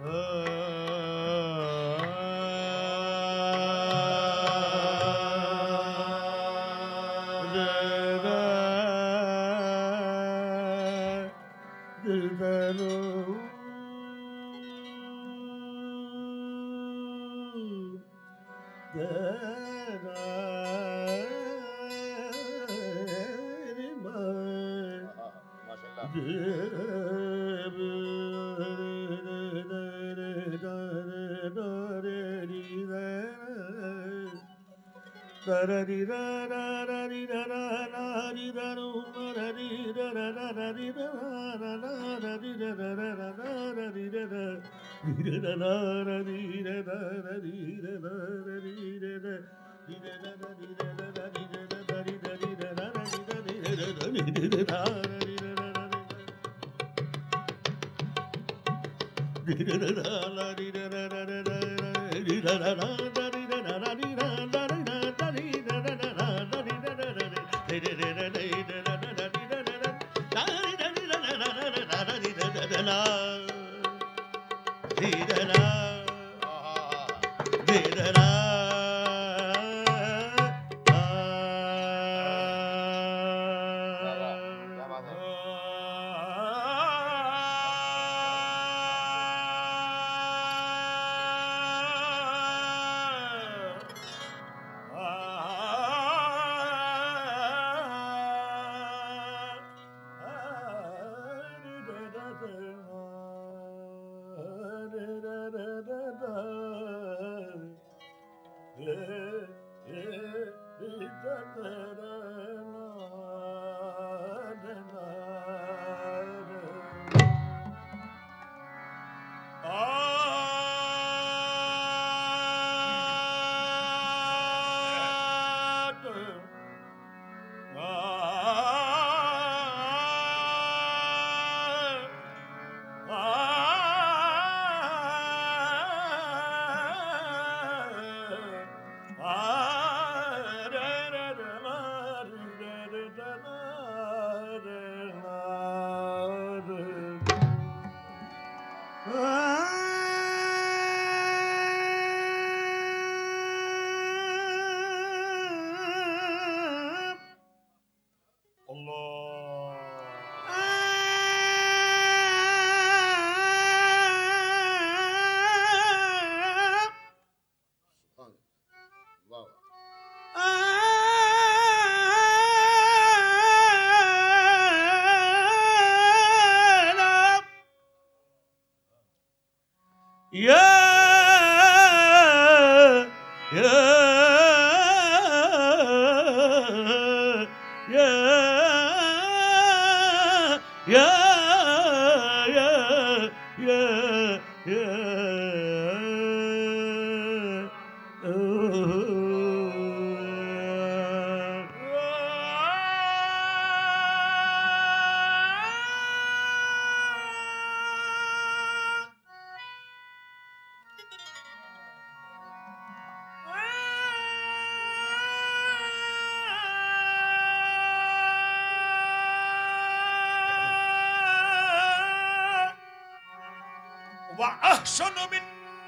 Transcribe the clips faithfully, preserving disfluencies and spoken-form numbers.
وأحسن من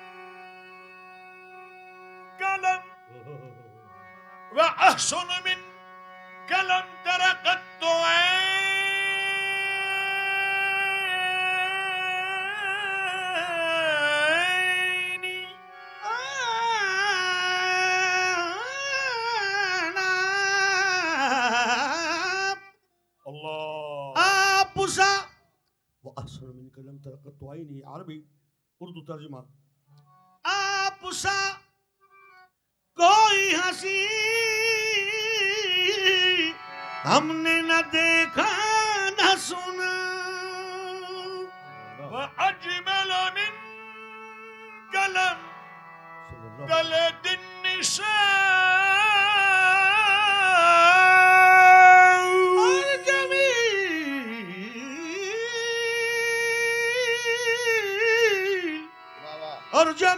كلام وأحسن من كلام تركت عيني الله आपुसा وأحسن من كلام تركت عيني عربي उर्दू तर्जुमा आपुसा कोई हंसी हमने न देखा न सुना وأجمل من كلام قلد النساء और जमील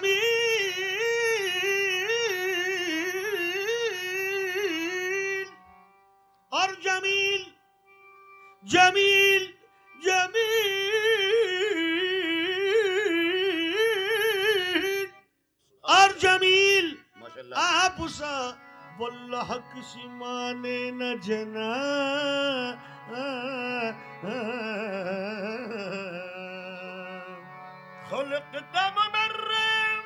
और जमील जमील जमील पुसा वल्लाह किसी माने न जना خلقت مبرم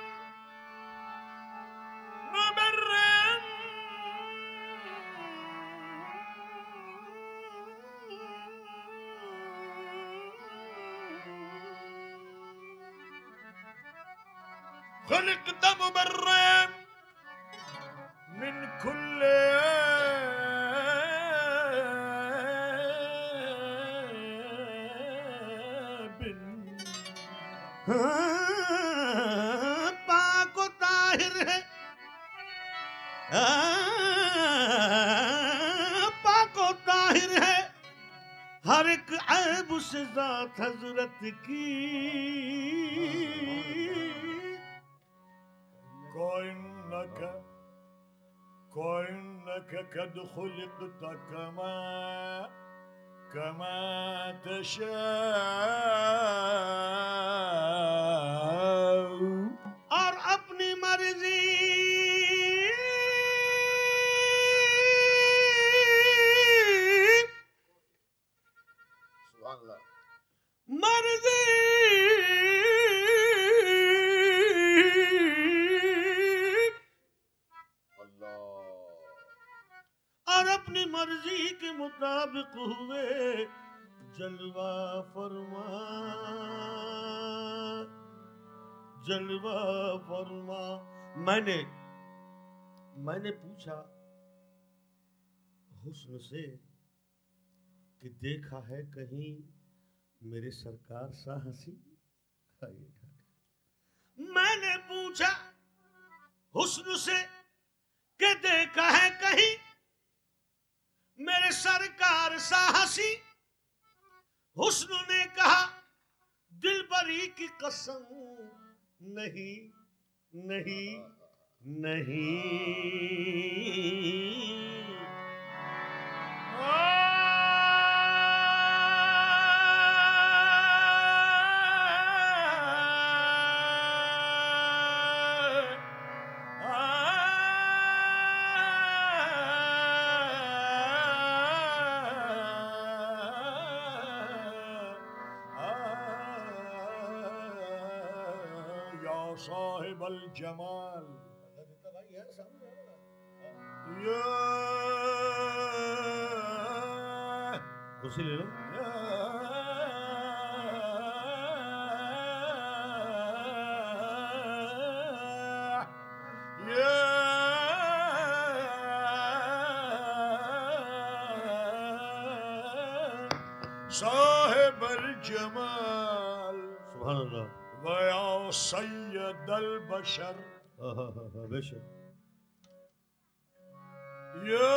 مبرم خلقت مبرم من كل पाक व ताहिर है पाक व ताहिर है हर एक ऐब से ज़ात हजरत की كأنك كأنك قد خلقت كما كما تشاء और अपनी मर्जी मर्जी और अपनी मर्जी के मुताबिक हुए जलवा फरमा जलवा फरमा। मैंने मैंने पूछा हुस्न से कि देखा है कहीं मेरे सरकार सा हंसी। मैंने पूछा हुस्न से कि देखा है कहीं मेरे सरकार सा हंसी। हुस्न ने कहा दिलबरी की कसम नहीं नहीं नहीं। साहिब अल जमाल कुर्सी ले लो। साहिब अल जमाल सुभान अल्लाह। वया सैयद अल बशर बेशक या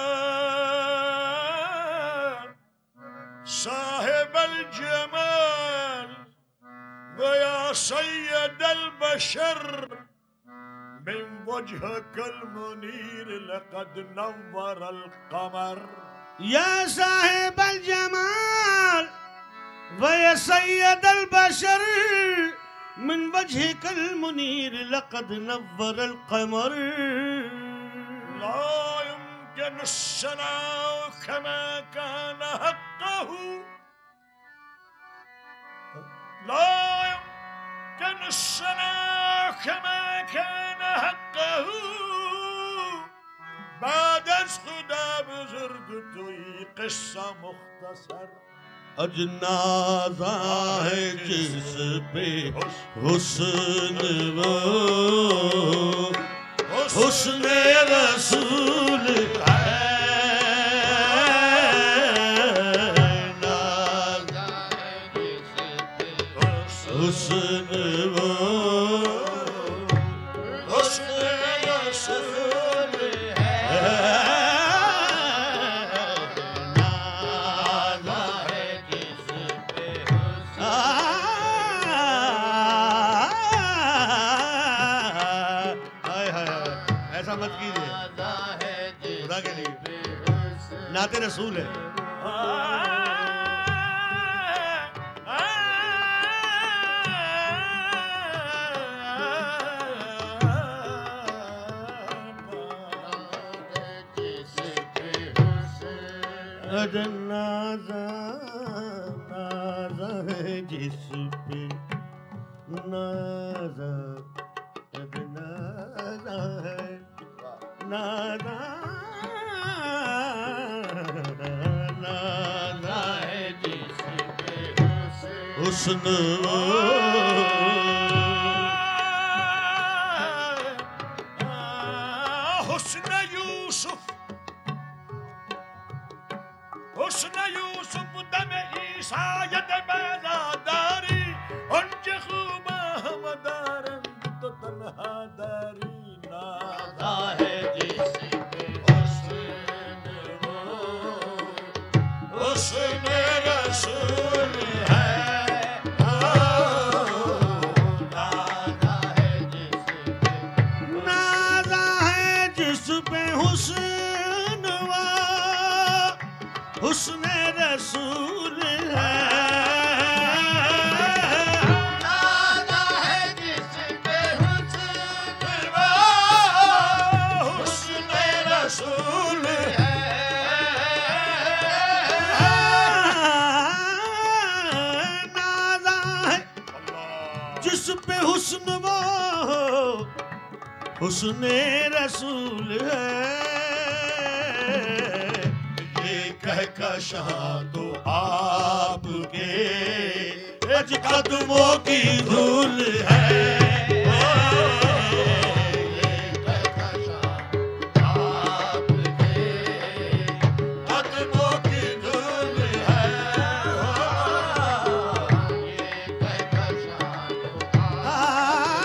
साहिब अल जमाल वया सैयद अल बशर मिन वजहक अल मुनीर लक़द नव्वर अल क़मर। या साहिब अल जमाल वया सैयद अल बशर मिन वजहिक अल मुनीर लक़द नव्वर अल क़मर। ला युमकिन अस्सनाउ कमा कान हक़्क़हु ला युमकिन अस्सनाउ कमा कान हक़्क़हु। बाद अज़ खुदा बुज़ुर्ग तोई क़िस्सा मुख़्तसर। अजनाज़ा है जिस पे हुस्न वो हुस्न रसूल है। नाज़ा है जिस पे हुस्न वो हुस्न रसूल है। मत कीजिए खुदा के लिए नाते रसूल है। अरे नाज़ा नाज़ा है जिस पे नाज़ा अरे नाज़ा है नाज़ा नाज़ा है जिस पे हुस्न हुस्न यूसुफ हुस्न यूसुफ दम ईसा यद बेज़ादारी उनके खूब हमदारंग तो तन्हा दारी नाज़ा है जिस पे हुस्न वो हुस्न रसूल है नाज़ा है जिस पे नाज़ा है जिस पे हुस्न वा हुस्न रसूल है नाज़ा है जिस पे हुस्न वो हुस्न रसूल है नाज़ा है जिस पे हुस्न वो हुस्न रसूल है ये कह कशां तो आपके अज कदमों की धूल है ये कह कशां आपके कदमों की धूल है ये कह कशां तो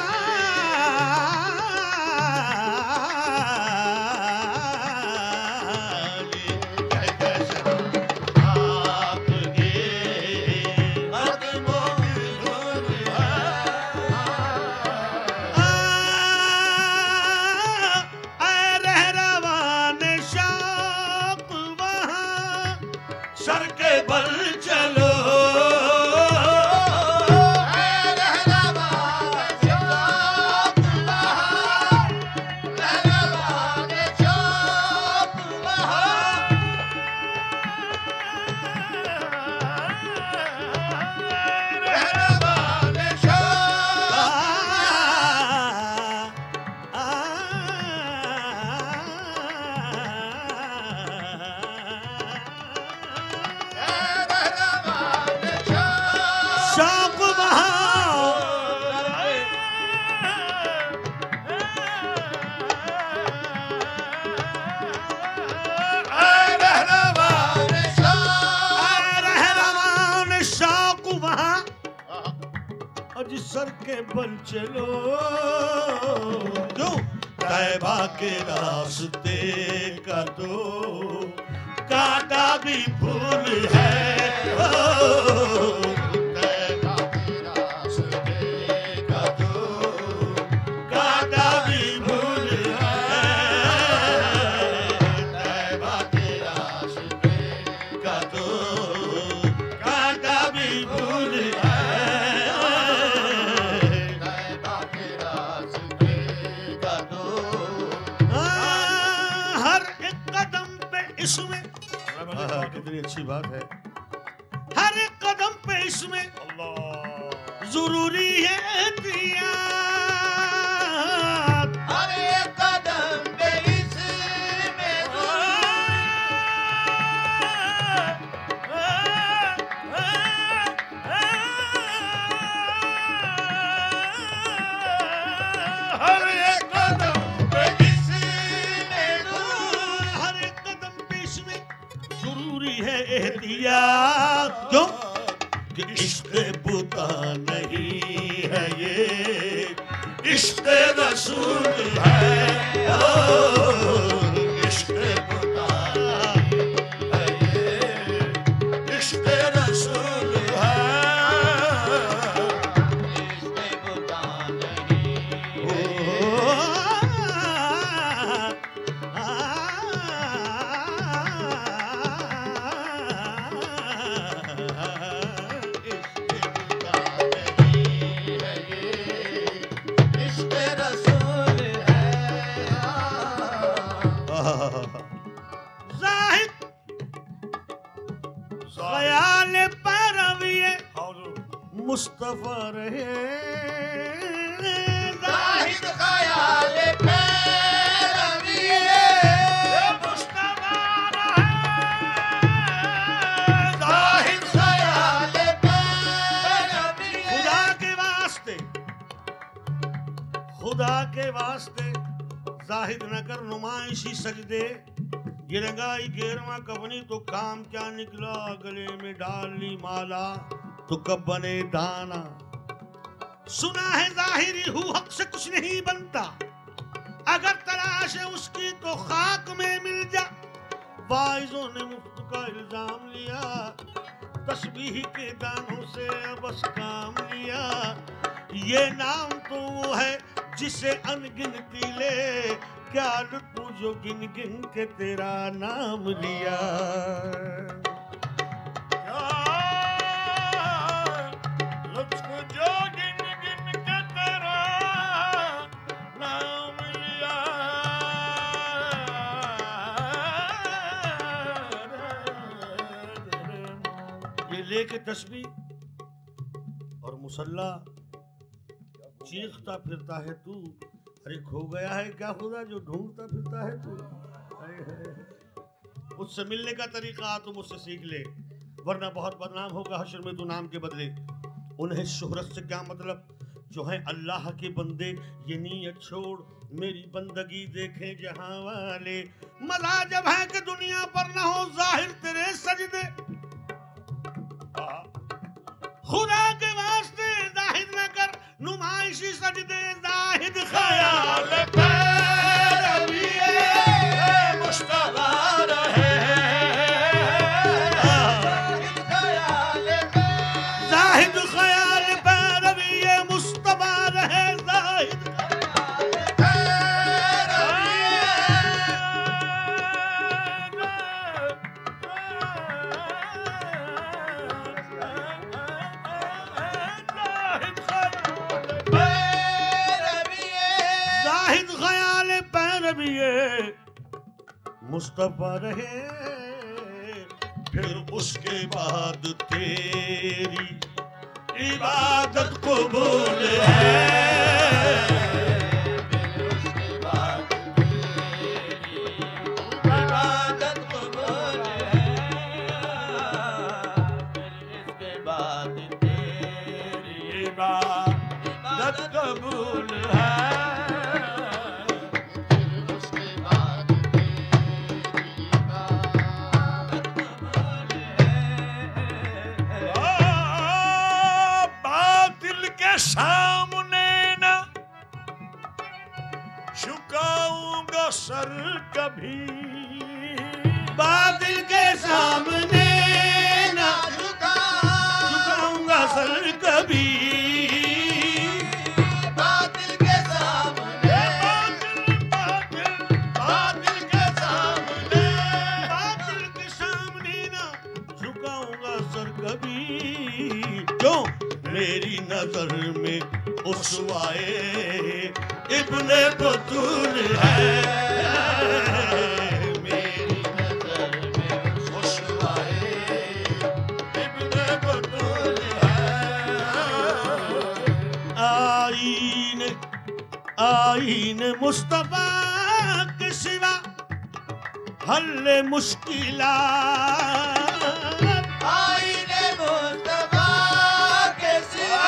आपके कदमों की धूल रहरवान शौक वहाँ सर के बल चलो शौक वहाँ रहरवान शौक वहाँ अज सर के बल चलो क्यों तैबा के रास्ते का तो कांटा भी फूल है ओ, तैबा के रास्ते का तो कांटा भी फूल है तैबा के रास्ते का तो कांटा भी फूल है तैबा के रास्ते का तो हर एक कदम पे इसमें आहा, कितनी अच्छी बात है हर एक कदम पे इसमें जरूरी है एहतियात हर एक कदम पे इसमें हर एक कदम पे इसमें हर एक कदम पे इसमें जरूरी है एहतियात क्यों कि इश्क बुता नहीं है ये इश्क रसूल है ओ, इश्क बुता नहीं है ये इश्क रसूल है इश्क बुता नहीं है इश्क रसूल मुस्तफा रहे जाहिद ख्याल पैरवी मुस्तफा रहे जाहिद ख्याल पैरवी खुदा के वास्ते खुदा के वास्ते जाहिद न कर नुमाइशी सजदे ये रंगाई गेरवा कबनी तो काम क्या निकला गले में डाल ली माला तो कब बने दाना सुना है जाहिरी हूँ हक से कुछ नहीं बनता अगर तलाश है उसकी तो खाक में मिल जा वाइजों ने मुफ्त का इल्जाम लिया तस्बीह के दानों से बस काम लिया ये नाम तो वो है जिसे अनगिनती ले क्या लुत्फ जो गिन गिन के तेरा नाम लिया क्या लुत्फ जो गिन गिन के तेरा नाम लिया ये लेके तस्बीह और मुसल्ला चीखता फिरता है तू अरे खो गया है क्या खुदा जो ढूंढता फिरता है तू मुझसे मिलने का तरीका तुम मुझसे सीख ले वरना बहुत बदनाम होगा हश्र में तू नाम के बदले उन्हें शोहरत से क्या मतलब जो है अल्लाह के बंदे ये नीयत छोड़ मेरी बंदगी देखे जहां वाले मजा जब है कि दुनिया पर ना हो जाहिर तेरे सजदे खुदा के वास्ते जाहिद न कर नुमाइशी सजदे जाहिद ख्याल पैरवी मुस्तफा रहे जाहिद ख्याल पैरवी मुस्तफा रहे जाहिद मुस्तफा रहे फिर उसके बाद तेरी इबादत कबूल है फिर उसके बाद तेरी इबादत कबूल है फिर इसके बाद तेरी इबादत कबूल है सामने ना झुकाऊंगा सर कभी बादल के सामने ना झुकाऊंगा सर कभी बादल के सामने बादल बादल के सामने बादल के सामने ना झुकाऊंगा सर कभी क्यों मेरी नजर में उसवाए इब्ने बतूल है मेरी नजर में उसवाए इब्ने बतूल है आईन आईन मुस्तफा के सिवा हल मुश्किलात आईन मुस्तफा के सिवा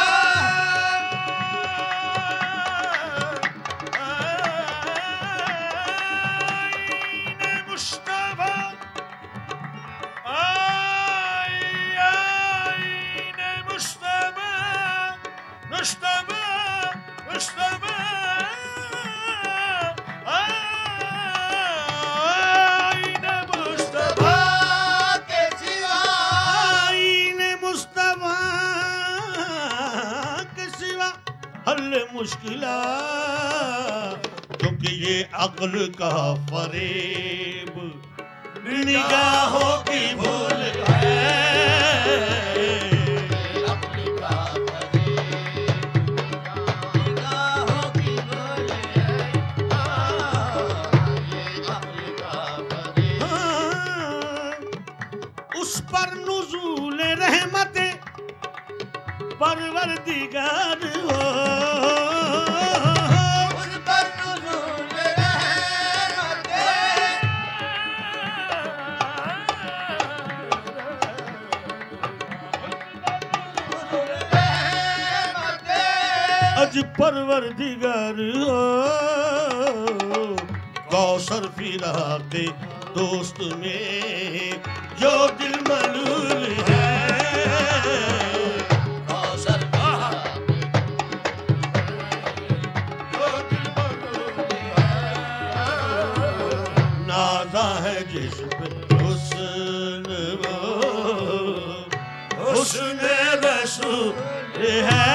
मुश्किला क्योंकि ये अक्ल का फरेब निगाहों की भूल है अक्ल का फरेब निगाहों की भूल है ये अक्ल का फरेब उस पर नुज़ूल रहमते परवरदिगार हो उस पर नुज़ूल रहमते अज परवरदिगार हो कौसर फिरा के दोस्त में जो दिल मलूल है कौसर जो दिल मलूल है नाज़ा है जिस पे हुस्न वो हुस्न रसूल है